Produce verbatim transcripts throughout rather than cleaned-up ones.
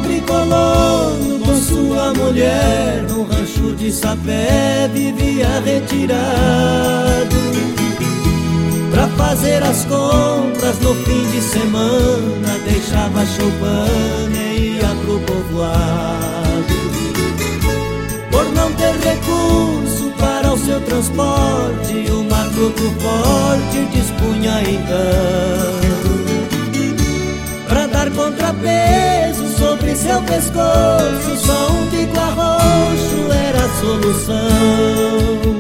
pobre colono com sua mulher num rancho de sapé vivia retirado. Pra fazer as compras no fim de semana deixava a choupana e ia pro povoado. Por não ter recurso para o seu transporte, o matuto forte dispunha então pra dar contrapeso sobre seu pescoço. Só um bico arroxo era a solução.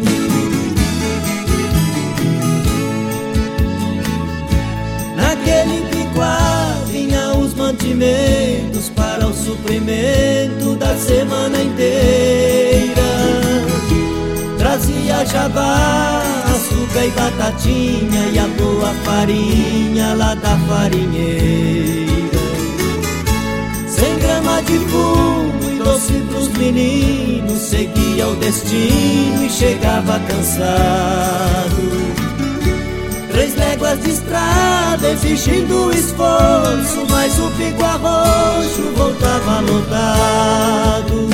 Naquele picuá vinha os mantimentos para o suprimento da semana inteira. Trazia jabá, açúcar e batatinha e a boa farinha lá da farinheira. Cem gramas de fumo e doce pros meninos, seguia o destino e chegava cansado. Três léguas de estrada exigindo esforço, mas o pico arroxo voltava lotado.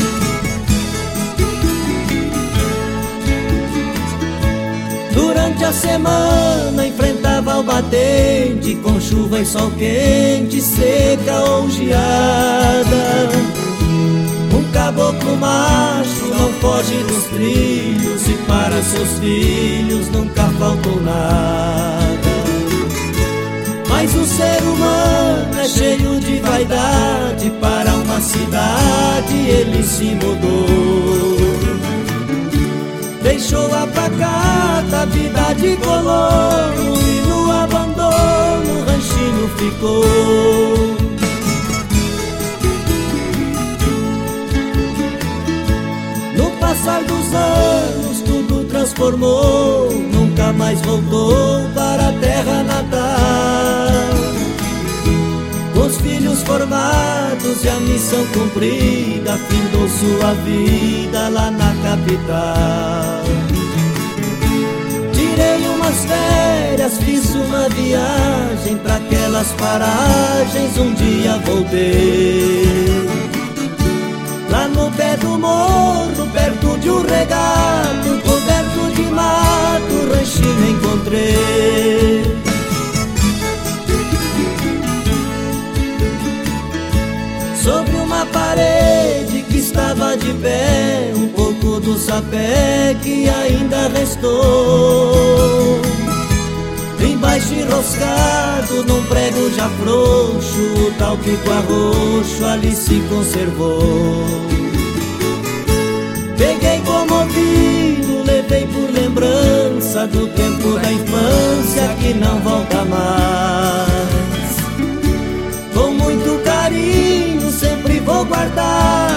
Durante a semana enfrentava o batente com chuva e sol quente, seca ou geada. Um caboclo macho não foge dos trilhos e para seus filhos nunca faltou nada. Mas o ser humano é cheio de vaidade, para uma cidade ele se mudou. Deixou a pacata vida de colono e no abandono o ranchinho ficou. No passar dos anos tudo transformou, nunca mais voltou para a terra natal. Os filhos formados e a missão cumprida, findou sua vida lá na capital. Tirei umas férias, fiz uma viagem pra aquelas paragens, um dia voltei. Lá no pé do morro, perto de um regato, coberto de mato, ranchinho encontrei. Sobre uma parede que estava de pé, um pouco do sapé que ainda restou. Embaixo enroscado num prego já frouxo, o tal pico arroxo ali se conservou. Peguei comovido, levei por lembrança do tempo da infância que não volta mais. Com muito carinho sempre vou guardar